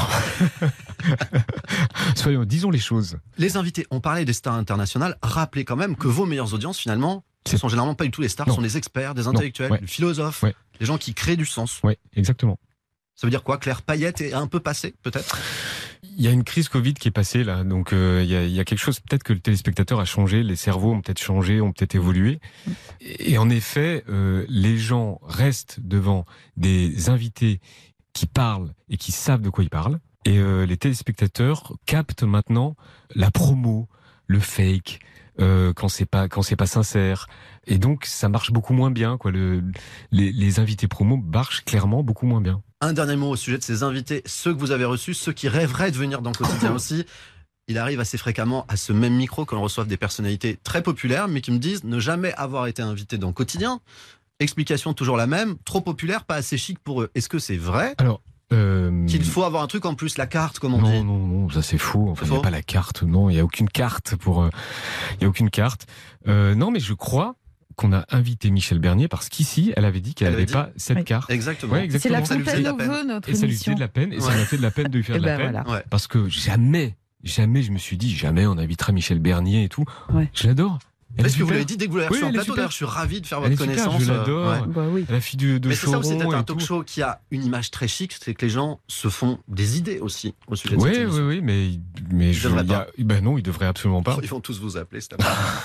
Disons les choses.
Les invités, on parlait des stars internationales. Rappelez quand même que vos meilleures audiences, finalement, ce sont généralement pas du tout les stars, ce sont des experts, des intellectuels, des philosophes, des gens qui créent du sens.
Oui, exactement.
Ça veut dire quoi? Claire Payette est un peu passée, peut-être?
Il y a une crise Covid qui est passée là, donc il y a quelque chose, peut-être que le téléspectateur a changé, les cerveaux ont peut-être changé, ont peut-être évolué. Et en effet, les gens restent devant des invités qui parlent et qui savent de quoi ils parlent. Et les téléspectateurs captent maintenant la promo, le fake, quand c'est pas sincère. Et donc ça marche beaucoup moins bien, quoi. Les invités promo marchent clairement beaucoup moins bien.
Un dernier mot au sujet de ces invités, ceux que vous avez reçus, ceux qui rêveraient de venir dans le quotidien aussi. Il arrive assez fréquemment à ce même micro que l'on reçoive des personnalités très populaires, mais qui me disent ne jamais avoir été invité dans le quotidien. Explication toujours la même, trop populaire, pas assez chic pour eux. Est-ce que c'est vrai?
Alors,
qu'il faut avoir un truc en plus, la carte, comme on dit.
Non, ça c'est faux. Enfin, il n'y a pas la carte. Non, il n'y a aucune carte il y a aucune carte. Non, mais je crois qu'on a invité Michel Bernier parce qu'ici, elle avait dit qu'elle n'avait pas cette carte.
Exactement.
Ouais, exactement.
C'est la fontaine aux vœux, notre émission.
Et ça lui faisait de la peine, et ça m'a fait de la peine de lui faire de la peine.
Voilà.
Parce que jamais je me suis dit, jamais on invitera Michel Bernier et tout. Je l'adore.
Est-ce que vous l'avez dit dès que vous l'avez reçu en plateau? D'ailleurs, je suis ravi de faire votre connaissance.
Je l'adore. La fille de
mais c'est ça aussi,
Choron.
C'est un talk show qui a une image très chic, c'est que les gens se font des idées aussi au sujet de cette émission.
Oui, mais je non, ils devraient absolument pas.
Ils vont tous vous appeler, c'est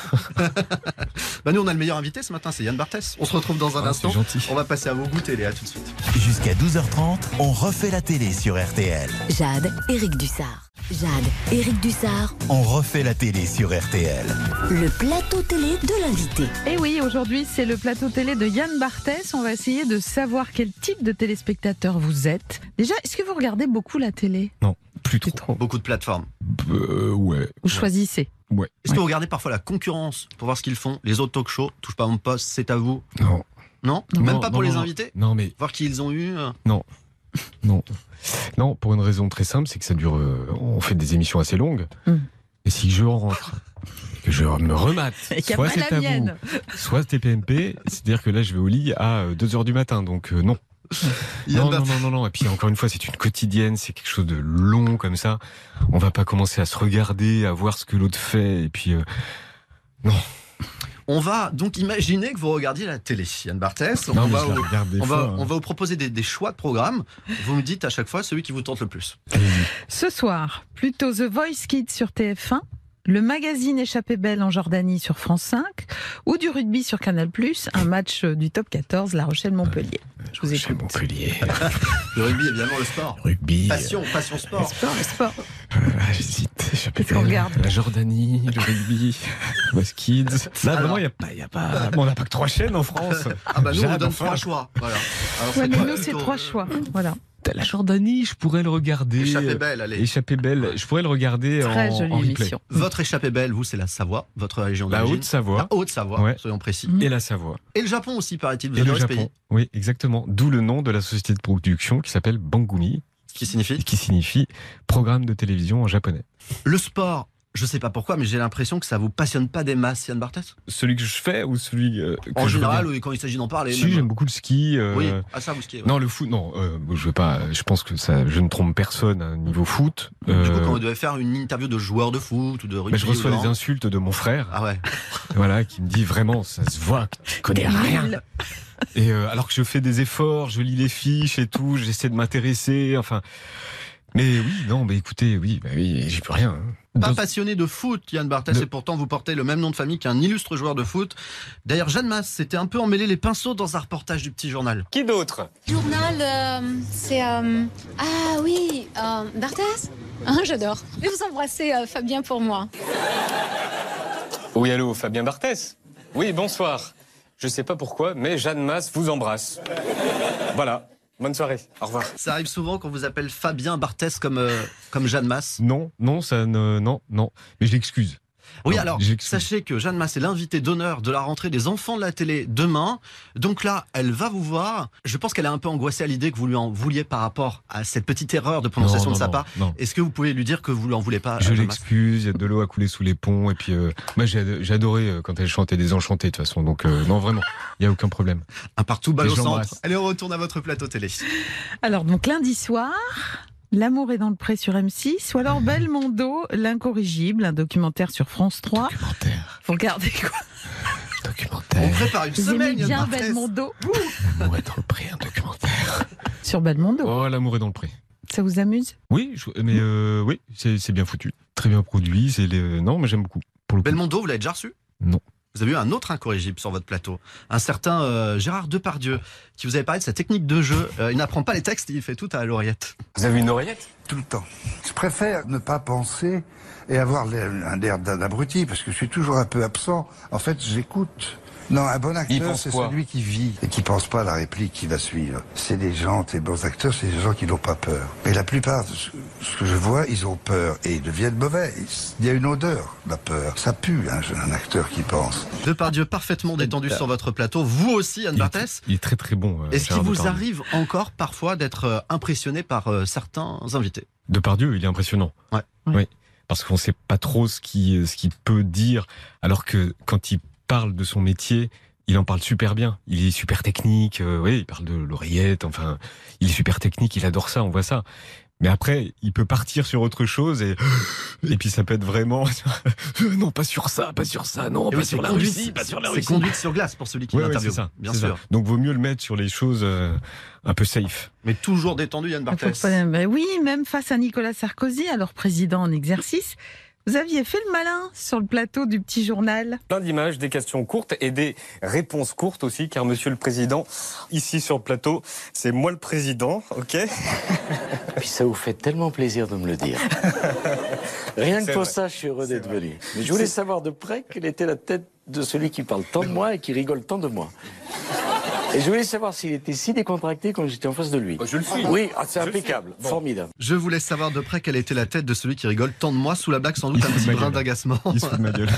nous, on a le meilleur invité ce matin, c'est Yann Barthès. On se retrouve dans un instant. On va passer à vos goûts télé, à tout de suite.
Jusqu'à 12h30, on refait la télé sur RTL.
Jade, Éric Dussard. Jade, Éric Dussard.
On refait la télé sur RTL.
Le plateau télé de l'invité.
Et oui, aujourd'hui, c'est le plateau télé de Yann Barthès. On va essayer de savoir quel type de téléspectateur vous êtes. Déjà, est-ce que vous regardez beaucoup la télé?
Non, plus trop.
Beaucoup de plateformes.
Ouais.
Vous choisissez?
Ouais.
Est-ce que vous regardez parfois la concurrence pour voir ce qu'ils font? Les autres talk shows, Touche pas à mon poste, C'est à vous?
Non.
Non? Même pas pour les invités?
Non, mais...
Voir qui ils ont eu?
Non, pour une raison très simple, c'est que ça dure... on fait des émissions assez longues. Et si je rentre, que je me remate, soit c'est à vous, soit c'est PMP, c'est-à-dire que là, je vais au lit à 2h du matin, donc non. Non. Et puis encore une fois, c'est une quotidienne, c'est quelque chose de long comme ça. On va pas commencer à se regarder, à voir ce que l'autre fait, et puis... non.
On va donc imaginer que vous regardiez la télé, Yann Barthès. On va vous proposer des choix de programmes. Vous me dites à chaque fois celui qui vous tente le plus.
Ce soir, plutôt The Voice Kids sur TF1, le magazine Échappée Belle en Jordanie sur France 5 ou du rugby sur Canal+, un match du top 14, La Rochelle-Montpellier. Je vous écoute.
Montpellier.
Le rugby, évidemment, le sport.
Rugby.
Passion sport.
Le sport.
J'hésite.
Qu'est-ce qu'on regarde?
La Jordanie, le rugby, Voice Kids. Là, vraiment, il n'y a pas... Bon, on n'a pas que 3 chaînes en France.
Nous, on donne 3 choix. Voilà.
Alors, nous, c'est 3 choix. Voilà.
La Jordanie, je pourrais le regarder.
Échappée Belle, allez.
Échappée Belle, je pourrais le regarder
très
en
jolie
replay.
émission.
Votre Échappée Belle, vous, c'est la Savoie, votre région d'origine.
La Haute-Savoie.
La Haute-Savoie, soyons précis.
Et la Savoie.
Et le Japon aussi, paraît-il. Vous
et le
Japon.
Pays. Oui, exactement. D'où le nom de la société de production qui s'appelle Bangumi.
Qui signifie
programme de télévision en japonais.
Le sport, Je sais pas pourquoi, mais j'ai l'impression que ça vous passionne pas des masses, Yann Barthès.
Celui que je fais ou celui que
En
je
général,
regarde
oui, quand il s'agit d'en parler.
Si,
même.
j'aime beaucoup le ski.
Oui, ça vous skiez. Ouais.
Non, le foot, non. Je vais pas. Je pense que ça, je ne trompe personne à un niveau foot.
Du coup, quand vous devez faire une interview de joueur de foot ou de rugby,
je reçois des insultes de mon frère.
Ah ouais.
Voilà, qui me dit vraiment, ça se voit que tu connais rien. Et alors que je fais des efforts, je lis les fiches et tout, j'essaie de m'intéresser. Enfin, mais oui, non, mais écoutez, oui, j'y peux rien.
Pas passionné de foot, Yann Barthès, et pourtant vous portez le même nom de famille qu'un illustre joueur de foot. D'ailleurs, Jeanne Masse s'était un peu emmêlé les pinceaux dans un reportage du Petit Journal.
Qui d'autre?
Journal, c'est... Ah oui, Barthès. J'adore. Je vais vous embrasser, Fabien, pour moi.
Oui, allô, Fabien Barthès? Oui, bonsoir. Je sais pas pourquoi, mais Jeanne Masse vous embrasse. Voilà. Bonne soirée. Au revoir.
Ça arrive souvent qu'on vous appelle Fabien Barthès comme Jeanne Masse?
Non, non. Mais je l'excuse.
Oui,
non,
alors, sachez que Jeanne Masse est l'invitée d'honneur de la rentrée des enfants de la télé demain. Donc là, elle va vous voir. Je pense qu'elle est un peu angoissée à l'idée que vous lui en vouliez par rapport à cette petite erreur de prononciation de sa part.
Non.
Est-ce que vous pouvez lui dire que vous lui en voulez pas?
Je l'excuse, il y a de l'eau à couler sous les ponts. Et puis, moi, j'ai adoré quand elle chantait Désenchantée, de toute façon. Donc, non, vraiment, il n'y a aucun problème.
Un partout, balle au centre. Allez, on retourne à votre plateau télé.
Alors, donc, lundi soir... L'amour est dans le pré sur M6, ou alors Belmondo, l'incorrigible, un documentaire sur France 3.
Documentaire.
Vous regardez quoi?
Documentaire.
On prépare une semaine,
Vous aimez bien Belmondo?
L'amour est dans le pré, un documentaire.
Sur Belmondo?
Oh, l'amour est dans le pré.
Ça vous amuse? Oui,
mais oui, c'est bien foutu. Très bien produit. Non, mais j'aime beaucoup. Pour le
Belmondo, vous l'avez déjà reçu?
Non.
Vous avez eu un autre incorrigible sur votre plateau, un certain Gérard Depardieu, qui vous avait parlé de sa technique de jeu. Il n'apprend pas les textes, il fait tout à l'oreillette.
Vous avez une oreillette?
Tout le temps. Je préfère ne pas penser et avoir un air d'abruti, parce que je suis toujours un peu absent. En fait, j'écoute. Non, un bon acteur, c'est celui qui vit et qui pense pas à la réplique qui va suivre. C'est des bons acteurs, c'est des gens qui n'ont pas peur. Et la plupart de ce que je vois, ils ont peur et ils deviennent mauvais. Il y a une odeur, la peur. Ça pue, un acteur qui pense.
Depardieu parfaitement détendu sur votre plateau. Vous aussi, Yann Barthès.
Il est très très bon.
Est-ce qu'il vous arrive encore parfois d'être impressionné par certains invités?
Depardieu, il est impressionnant.
Ouais.
Oui. Parce qu'on ne sait pas trop ce qu'il peut dire, alors que quand il parle de son métier, il en parle super bien. Il est super technique, oui, il parle de l'oreillette, enfin, il est super technique, il adore ça, on voit ça. Mais après, il peut partir sur autre chose et puis ça peut être vraiment non, pas sur ça, non, pas sur la Russie, pas sur la Russie.
C'est conduite sur glace pour celui qui l'interviewe.
C'est ça,
bien sûr.
Ça. Donc vaut mieux le mettre sur les choses un peu safe.
Mais toujours détendu, Yann Barthès.
Oui, même face à Nicolas Sarkozy, alors président en exercice. Vous aviez fait le malin sur le plateau du Petit Journal.
Plein d'images, des questions courtes et des réponses courtes aussi, car Monsieur le Président, ici sur le plateau, c'est moi le Président, ok?
Puis ça vous fait tellement plaisir de me le dire. Rien que pour ça, je suis heureux d'être venu. Mais je voulais savoir de près quelle était la tête de celui qui parle tant de moi et qui rigole tant de moi. Et je voulais savoir s'il était si décontracté quand j'étais en face de lui.
Je le suis.
Oui, c'est impeccable, formidable.
Je voulais savoir de près quelle était la tête de celui qui rigole tant de moi, sous la blague sans doute un petit brin d'agacement.
Il se fout de ma gueule.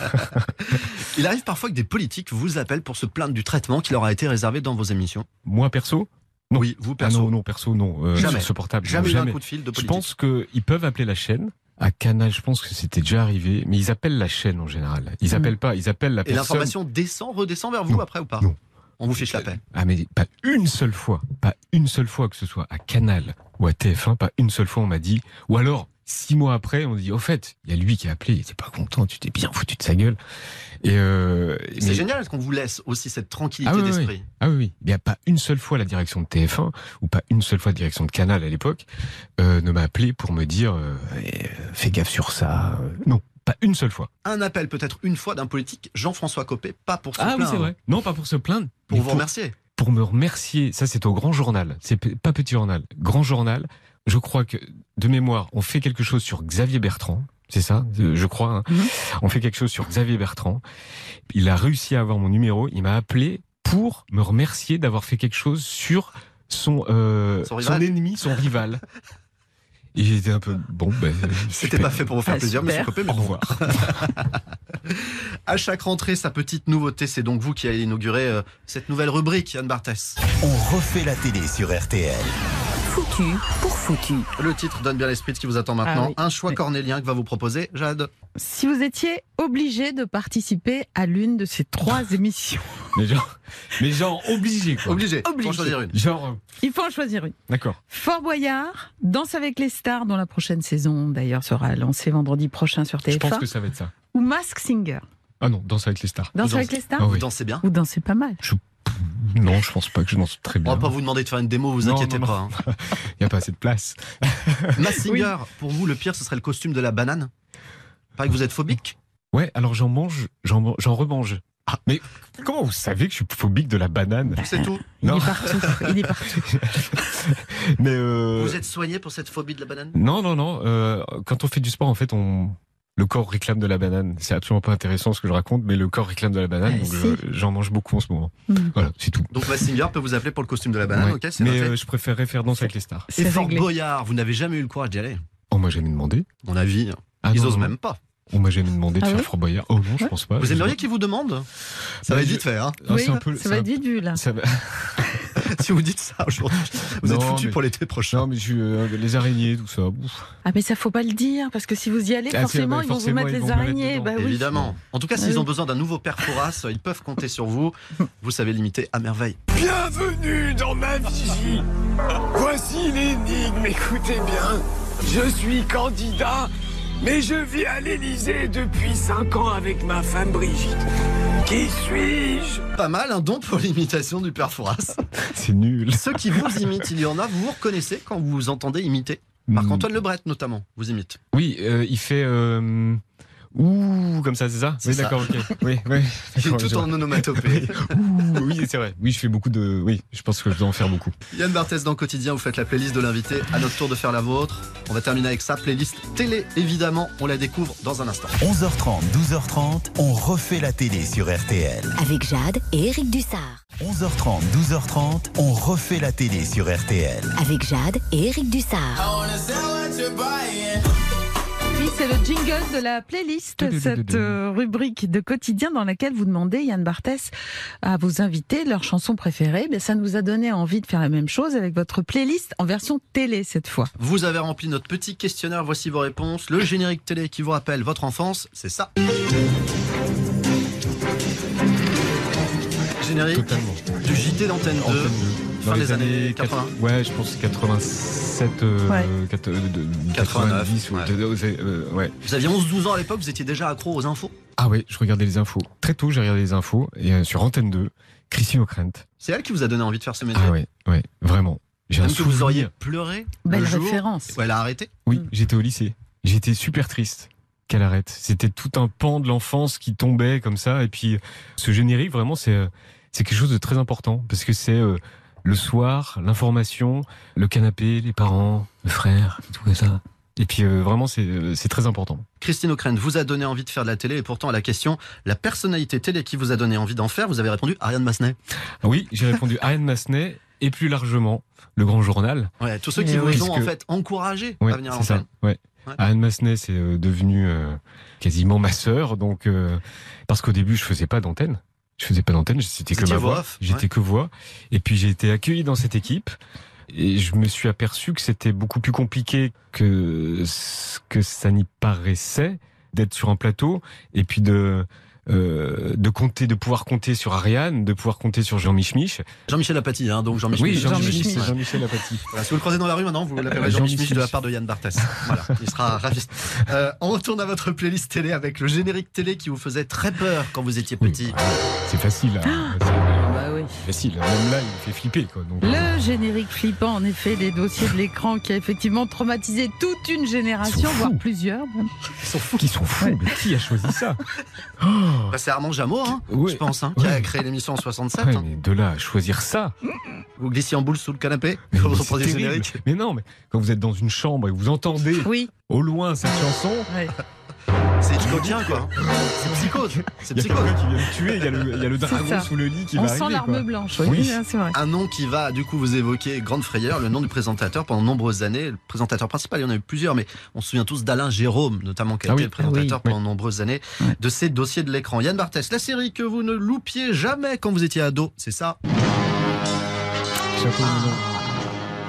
Il arrive parfois que des politiques vous appellent pour se plaindre du traitement qui leur a été réservé dans vos émissions.
Moi perso? Non.
Oui, vous perso.
Ah non, perso, non.
Jamais.
Sur ce portable.
Jamais eu un coup de fil de politique.
Je pense qu'ils peuvent appeler la chaîne. À Canal, je pense que c'était déjà arrivé, mais ils appellent la chaîne en général. Ils appellent pas, ils appellent la personne.
Et l'information redescend vers vous après ou pas?
Non.
On vous fiche la paix.
Ah mais pas une seule fois que ce soit à Canal ou à TF1, pas une seule fois on m'a dit, ou alors 6 mois après on dit, au fait, il y a lui qui a appelé, il était pas content, tu t'es bien foutu de sa gueule. Et
c'est génial qu'on vous laisse aussi cette tranquillité d'esprit.
Oui. Ah oui, il n'y a pas une seule fois la direction de TF1 ou pas une seule fois la direction de Canal à l'époque ne m'a appelé pour me dire fais gaffe sur ça. Non. Pas une seule fois.
Un appel peut-être une fois d'un politique, Jean-François Copé, pas pour se plaindre.
Ah oui, c'est vrai. Non, pas pour se plaindre.
Pour vous remercier.
Pour me remercier. Ça, c'est au Grand Journal. C'est pas Petit Journal. Grand Journal. Je crois que, de mémoire, on fait quelque chose sur Xavier Bertrand. C'est ça, je crois. Hein. On fait quelque chose sur Xavier Bertrand. Il a réussi à avoir mon numéro. Il m'a appelé pour me remercier d'avoir fait quelque chose sur son ennemi, son rival. Et j'étais un peu
c'était pas fait pour vous faire plaisir,
super.
Monsieur Copé, mais
au revoir.
À chaque rentrée, sa petite nouveauté, c'est donc vous qui allez inaugurer cette nouvelle rubrique, Yann Barthès.
On refait la télé sur RTL.
Foutu pour foutu.
Le titre donne bien l'esprit de ce qui vous attend maintenant.
Ah oui.
Un choix cornélien que va vous proposer Jade.
Si vous étiez obligé de participer à l'une de ces 3 émissions.
Mais genre obligé quoi.
Obligé. Faut en choisir une.
Genre.
Il faut en choisir une.
D'accord.
Fort Boyard, Danse avec les stars, dont la prochaine saison d'ailleurs sera lancée vendredi prochain sur TF1.
Je pense que ça va être ça.
Ou Mask Singer.
Ah non, Danse avec les stars.
Danse avec les stars.
Ah oui.
Vous dansez bien.
Vous dansez pas mal.
Non, je pense pas que je danse très
On
bien.
va pas vous demander de faire une démo, vous inquiétez pas.
Il n'y a pas assez de place.
Mask Singer, pour vous, le pire, ce serait le costume de la banane. Pareil que vous êtes phobique.
Ouais, alors j'en remange. Ah, mais comment vous savez que je suis phobique de la banane?
C'est tout.
Il est partout. Il est partout.
Mais
Vous êtes soigné pour cette phobie de la banane?
Non. Quand on fait du sport, en fait, le corps réclame de la banane. C'est absolument pas intéressant ce que je raconte, mais le corps réclame de la banane, donc j'en mange beaucoup en ce moment. Voilà, c'est tout.
Donc Mask Singer peut vous appeler pour le costume de la banane,
Ouais.
ok, c'est
Mais
noté.
je préférerais faire Danse avec les stars.
Et Fort Boyard, vous n'avez jamais eu le courage d'y aller?
On m'a jamais demandé.
Mon avis,
Ah,
ils
non,
osent
non.
même pas.
On m'a jamais demandé de
Ah
faire
ouais
Fort Boyard. Oh non, je pense pas.
Vous aimeriez qu'ils vous demandent? Ça va être vite fait, hein.
Ah,
Oui,
c'est un peu-
ça va être vite vu là.
Ça va-
Si vous dites ça aujourd'hui, vous êtes
Non,
foutu
mais-
pour l'été prochain.
Non, mais les araignées, tout ça. Ouf.
Ah mais ça faut pas le dire parce que si vous y allez
Ah,
forcément
c'est-
ils vont vous
forcément,
mettre
ils
les
vont me mettre
araignées.
dedans.
Bah oui.
Évidemment. En tout cas,
Ah
s'ils
oui.
ont besoin d'un nouveau père Fouras, ils peuvent compter sur vous. Vous savez l'imiter à merveille.
Bienvenue dans ma vie. Voici l'énigme, écoutez bien. Je suis candidat, mais je vis à l'Élysée depuis 5 ans avec ma femme Brigitte. Qui suis-je?
Pas mal, un don pour l'imitation du père Fouras.
C'est nul.
Ceux qui vous imitent, il y en a, vous vous reconnaissez quand vous vous entendez imiter. Marc-Antoine Lebret, notamment, vous imite.
Oui, il fait. Ouh, comme ça, c'est ça?
C'est
Oui,
ça.
d'accord, ok. Oui, d'accord,
Tout
je
en
vois.
onomatopée.
Ouh, oui, c'est vrai. Oui, je fais beaucoup de. Oui, je pense que je dois en faire beaucoup.
Yann Barthès dans Quotidien, vous faites la playlist de l'invité. À notre tour de faire la vôtre. On va terminer avec sa playlist télé, évidemment. On la découvre dans un instant.
11h30, 12h30, on refait la télé sur RTL.
Avec Jade et Eric Dussard.
11h30, 12h30, on refait la télé sur RTL.
Avec Jade et Eric Dussard.
Oui, c'est le jingle de la playlist, cette rubrique de quotidien dans laquelle vous demandez, Yann Barthès, à vos invités leurs chansons préférées. Bien, ça nous a donné envie de faire la même chose avec votre playlist en version télé cette fois.
Vous avez rempli notre petit questionnaire, voici vos réponses. Le générique télé qui vous rappelle votre enfance, c'est ça. Générique
Totalement.
du JT d'Antenne 2,
Antenne 2. Dans
fin
les
des années 80.
Ouais, je pense 87,
Ouais.
90.
ouais.
Ouais.
Vous aviez 11-12 ans à l'époque, vous étiez déjà accro aux infos.
Ah ouais, je regardais les infos. Très tôt, j'ai regardé les infos. Et sur Antenne 2, Christine O'Krent.
C'est elle qui vous a donné envie de faire ce métier.
Ah ouais, vraiment. J'ai un
Même que vous
souvenir.
auriez pleuré.
Belle
le jour
référence.
où elle a arrêté.
Oui, j'étais au lycée. J'étais super triste qu'elle arrête. C'était tout un pan de l'enfance qui tombait comme ça. Et puis, ce générique, vraiment, c'est quelque chose de très important. Parce que c'est le soir, l'information, le canapé, les parents, le frère, tout ça. Et puis, vraiment, c'est très important.
Christine O'Krent vous a donné envie de faire de la télé et pourtant à la question, la personnalité télé qui vous a donné envie d'en faire, vous avez répondu Ariane Massenet.
Oui, j'ai répondu Ariane Massenet et plus largement, Le Grand Journal.
Ouais, tous ceux qui
Et
vous
oui,
ont
parce
en
que-
fait encouragé
Ouais,
à venir à
c'est ça.
l'antenne.
Ouais.
Ouais.
Ariane Massenet, c'est devenu quasiment ma sœur, donc parce qu'au début, je faisais pas d'antenne. C'était que
étiez
ma
voix
voix.
off,
J'étais
ouais.
que voix. Et puis j'ai été accueilli dans cette équipe. Et je me suis aperçu que c'était beaucoup plus compliqué que ce que ça n'y paraissait d'être sur un plateau et puis de pouvoir compter sur Ariane, de pouvoir compter sur Jean Mich.
Jean-Michel Apathy, hein, donc Jean-Michel.
Oui,
Mich.
Jean-Michel,
Ouais.
c'est Jean-Michel Apathy.
Voilà, si vous le croisez dans la rue maintenant, vous l'appellerez
Jean
Jean-Michel Mich de la
Mich.
part de Yann Barthès. Voilà, il sera ravi. On retourne à votre playlist télé avec le générique télé qui vous faisait très peur quand vous étiez petit.
C'est facile. Hein.
Bah oui.
C'est facile. Même là, il me fait flipper. Quoi. Donc,
Le générique flippant, en effet, des dossiers de l'écran qui a effectivement traumatisé toute une génération, voire plusieurs. même.
Ils sont fous.
Qui sont fous. Mais qui a choisi ça?
Bah, c'est Armand Jameau, hein,
Ouais.
je pense, hein, qui a créé l'émission en 67.
Ouais,
hein.
mais de là à choisir ça.
Vous glissiez en boule sous le canapé
Mais
quand vous
c'est
entendiez le
terrible.
générique.
Mais non, mais quand vous êtes dans une chambre et que vous entendez
Oui.
au loin cette chanson,
Ouais.
C'est Hitchcockien, quoi. C'est psychose. C'est
il y a
psychose.
quelqu'un qui vient me tuer, il y a le
C'est
dragon
ça.
sous le lit qui
On
va
sent
arriver.
l'arme
quoi.
blanche,
Oui.
oui, c'est vrai.
Un nom qui va du coup vous évoquer grande frayeur, le nom du présentateur pendant de nombreuses années. Le présentateur principal, il y en a eu plusieurs, mais on se souvient tous d'Alain Jérôme, notamment, qui a
Ah
été
oui.
le présentateur
Ah oui.
pendant de nombreuses années de ces dossiers de l'écran. Yann Barthès, la série que vous ne loupiez jamais quand vous étiez ado, c'est ça?
Chapeau Melon.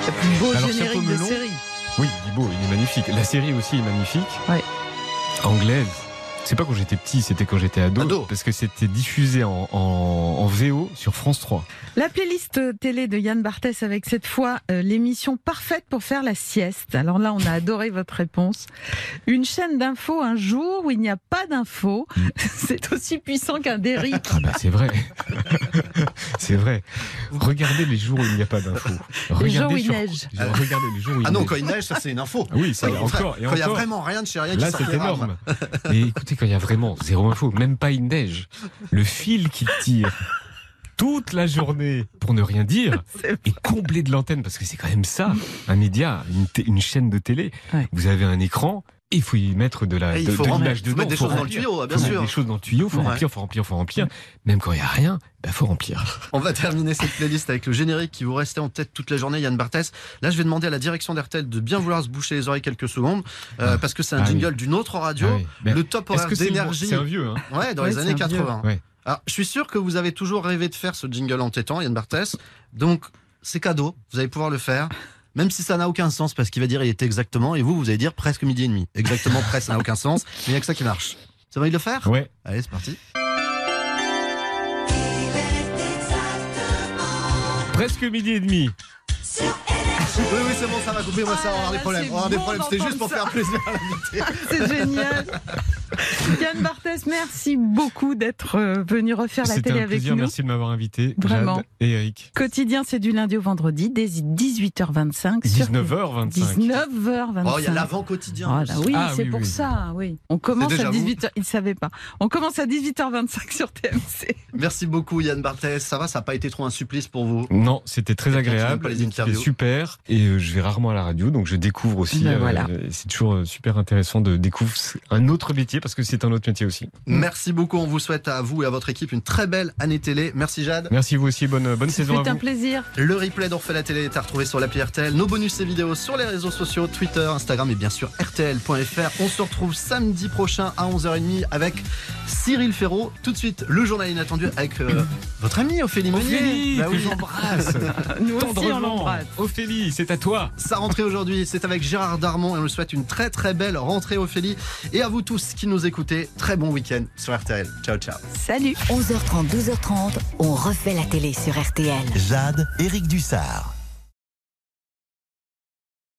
Le plus beau
Alors,
générique
Chapeau
de
melon,
série.
Oui, il est beau, il est magnifique. La série aussi est magnifique.
Ouais.
Anglaise. C'est pas quand j'étais petit, c'était quand j'étais ado. Parce que c'était diffusé en VO sur France 3.
La playlist télé de Yann Barthès avec cette fois l'émission parfaite pour faire la sieste. Alors là, on a adoré votre réponse. Une chaîne d'infos un jour où il n'y a pas d'infos, c'est aussi puissant qu'un Derrick.
Ah bah c'est vrai. C'est vrai. Regardez les jours où il n'y a pas d'infos.
Les jours où il neige.
Regardez les jours où il neige.
Ah non, quand il neige, ça c'est une info.
Oui, ça
Quand il n'y a vraiment rien de chez rien qui
là,
sort.
c'est énorme. Mais écoutez, quand il y a vraiment zéro info, même pas une neige, le fil qui tire toute la journée pour ne rien dire et comblé de l'antenne, parce que c'est quand même ça, un média, une chaîne de télé. Ouais. Vous avez un écran. Et il faut y mettre de l'image dedans.
Il faut mettre des choses dans le tuyau, bien sûr.
Des choses dans le tuyau, faut remplir. Même quand il n'y a rien, faut remplir.
On va terminer cette playlist avec le générique qui vous restait en tête toute la journée, Yann Barthès. Là, je vais demander à la direction d'RTL de bien vouloir se boucher les oreilles quelques secondes, parce que c'est un jingle d'une autre radio, le top horaire d'énergie.
C'est un vieux, hein.
Ouais, dans les années 80.
Ouais.
Alors, je suis sûr que vous avez toujours rêvé de faire ce jingle entêtant, Yann Barthès. Donc, c'est cadeau, vous allez pouvoir le faire. Même si ça n'a aucun sens, parce qu'il va dire il est exactement, et vous allez dire presque midi et demi. Exactement, presque, ça n'a aucun sens, mais il n'y a que ça qui marche. Ça va, il le faire ?
Ouais.
Allez, c'est parti.
Presque midi et demi.
Oui, c'est bon, ça va couper, moi ça, on va avoir des problèmes. On va avoir des problèmes, c'était juste pour faire plaisir à l'invité.
C'est génial. Yann Barthès, merci beaucoup d'être venu refaire la télé avec nous.
Merci de m'avoir invité,
Vraiment.
Jade et Eric.
Quotidien, c'est du lundi au vendredi, dès 18h25.
19h25.
19h25.
Oh, il y a l'avant-quotidien.
Oh, là, oui, c'est pour ça, oui. On commence à 18h, il ne savait pas. On commence à 18h25 sur TMC.
Merci beaucoup Yann Barthès, ça va, ça n'a pas été trop un supplice pour vous?
Non, c'était très agréable, c'était super, et je vais rarement à la radio, donc je découvre aussi, c'est toujours super intéressant de découvrir un autre métier, parce que c'est un autre métier aussi.
Merci beaucoup, on vous souhaite à vous et à votre équipe une très belle année télé. Merci Jade.
Merci vous aussi, bonne saison à vous.
C'est un plaisir.
Le replay d'On refait la télé est à retrouver sur l'appli RTL, nos bonus et vidéos sur les réseaux sociaux, Twitter, Instagram et bien sûr RTL.fr. On se retrouve samedi prochain à 11h30 avec Cyril Ferraud. Tout de suite, le journal inattendu avec votre amie Ophélie Meunier.
Ophélie, que j'embrasse.
Nous aussi on l'embrasse.
Ophélie, c'est à toi.
Sa rentrée aujourd'hui, c'est avec Gérard Darmon et on lui souhaite une très très belle rentrée Ophélie. Et à vous tous qui nous écoutez, très bon week-end sur RTL. Ciao ciao.
Salut. 11h30, 12h30, on refait la télé sur RTL.
Jade, Éric Dussard.